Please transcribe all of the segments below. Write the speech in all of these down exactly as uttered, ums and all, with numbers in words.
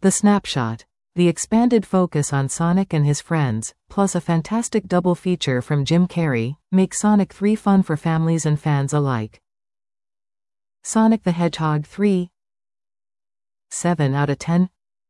The snapshot. The expanded focus on Sonic and his friends, plus a fantastic double feature from Jim Carrey, make Sonic three fun for families and fans alike. Sonic the Hedgehog three. seven out of ten.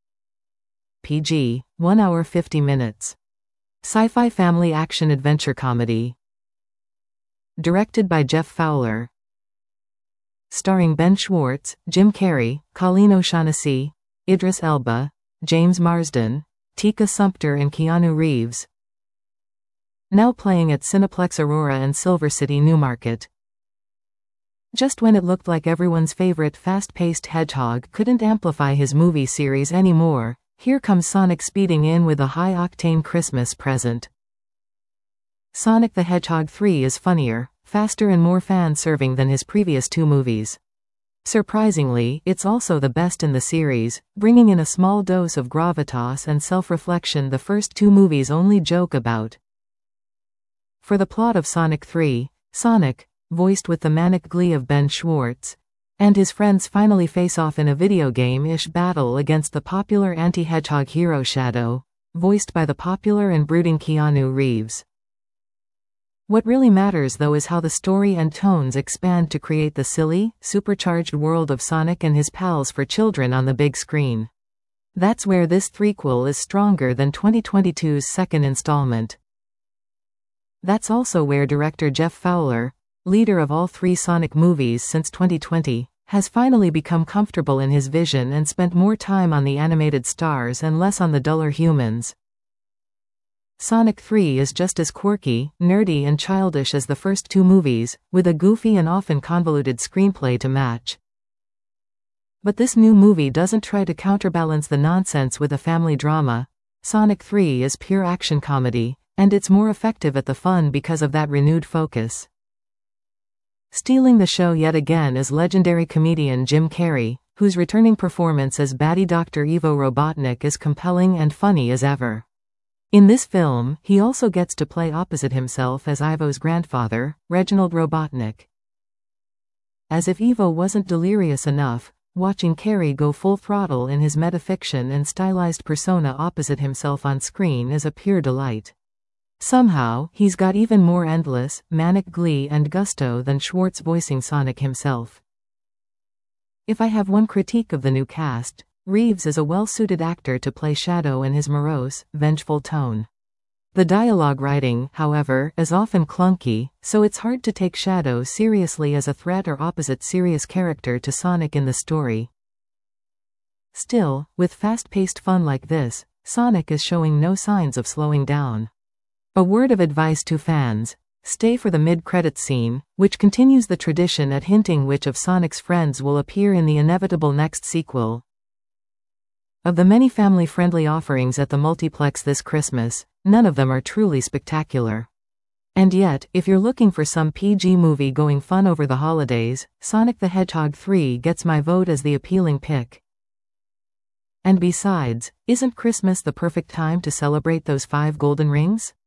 P G, one hour fifty minutes. Sci-fi family action-adventure comedy. Directed by Jeff Fowler. Starring Ben Schwartz, Jim Carrey, Colleen O'Shaughnessy, Idris Elba, James Marsden, Tika Sumpter and Keanu Reeves. Now playing at Cineplex Aurora and Silver City Newmarket. Just when it looked like everyone's favorite fast-paced hedgehog couldn't amplify his movie series anymore, here comes Sonic speeding in with a high-octane Christmas present. Sonic the Hedgehog three is funnier, faster and more fan-serving than his previous two movies. Surprisingly, it's also the best in the series, bringing in a small dose of gravitas and self-reflection the first two movies only joke about. For the plot of Sonic three, Sonic, voiced with the manic glee of Ben Schwartz, and his friends finally face off in a video game-ish battle against the popular anti-hedgehog hero Shadow, voiced by the popular and brooding Keanu Reeves. What really matters though is how the story and tones expand to create the silly, supercharged world of Sonic and his pals for children on the big screen. That's where this threequel is stronger than twenty twenty-two's second installment. That's also where director Jeff Fowler, leader of all three Sonic movies since twenty twenty, has finally become comfortable in his vision and spent more time on the animated stars and less on the duller humans. Sonic three is just as quirky, nerdy and childish as the first two movies, with a goofy and often convoluted screenplay to match. But this new movie doesn't try to counterbalance the nonsense with a family drama. Sonic three is pure action comedy, and it's more effective at the fun because of that renewed focus. Stealing the show yet again is legendary comedian Jim Carrey, whose returning performance as baddie Doctor Ivo Robotnik is compelling and funny as ever. In this film, he also gets to play opposite himself as Ivo's grandfather, Reginald Robotnik. As if Ivo wasn't delirious enough, watching Carrey go full throttle in his metafiction and stylized persona opposite himself on screen is a pure delight. Somehow, he's got even more endless, manic glee and gusto than Schwartz voicing Sonic himself. If I have one critique of the new cast, Reeves is a well-suited actor to play Shadow in his morose, vengeful tone. The dialogue writing, however, is often clunky, so it's hard to take Shadow seriously as a threat or opposite serious character to Sonic in the story. Still, with fast-paced fun like this, Sonic is showing no signs of slowing down. A word of advice to fans: stay for the mid-credits scene, which continues the tradition at hinting which of Sonic's friends will appear in the inevitable next sequel. Of the many family-friendly offerings at the multiplex this Christmas, none of them are truly spectacular. And yet, if you're looking for some P G movie-going fun over the holidays, Sonic the Hedgehog three gets my vote as the appealing pick. And besides, isn't Christmas the perfect time to celebrate those five golden rings?